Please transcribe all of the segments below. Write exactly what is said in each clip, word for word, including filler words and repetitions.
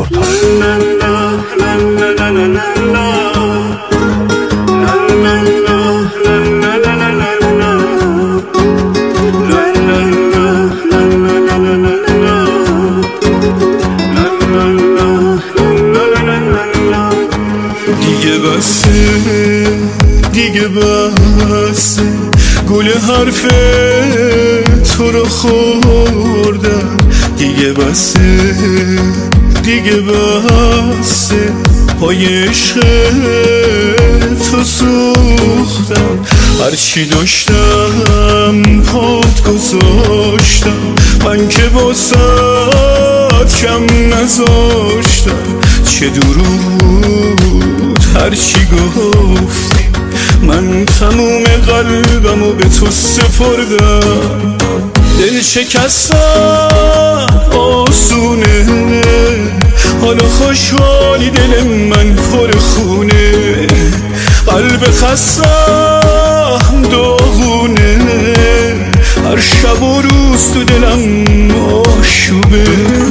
دیگه بسه دیگه بسه گل حرف تو رو خوردم. دیگه بسه دیگه بسه پای عشق تو سوختم. هرچی داشتم پات گذاشتم، من که باسات کم نذاشتم. چه دروغ هرچی گفتی، من تموم قلبمو به تو سپردم. دل شکستم آسونه، حالا خوشحالی دل من پر خونه. قلب خستم داغونه، هر شب و روز تو دلم آشوبه.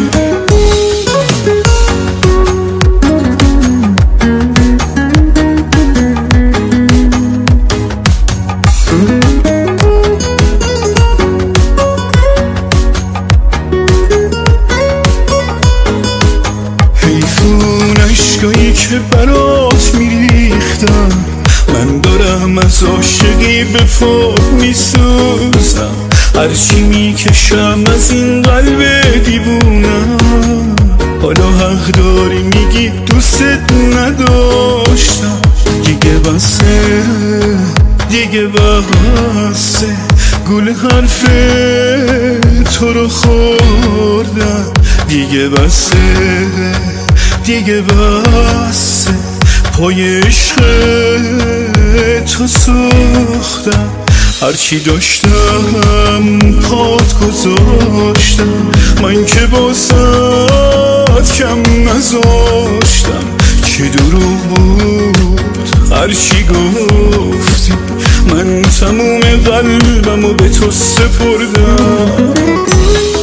اشکایی که برات میریختم، من دارم از عاشقی به فوق میسوزم. هرچی میکشم از این قلب دیوونم، حالا حق داری میگی دوست نداشتم. دیگه بسه دیگه بسه گل حرف تو رو خوردم. دیگه بسه دیگه بسه پای عشق تو سوختم. هرچی داشتم پات گذاشتم، من که باسات کم نذاشتم. چه دروغ بود هرچی گفتی، من تموم قلبمو به تو سپردم.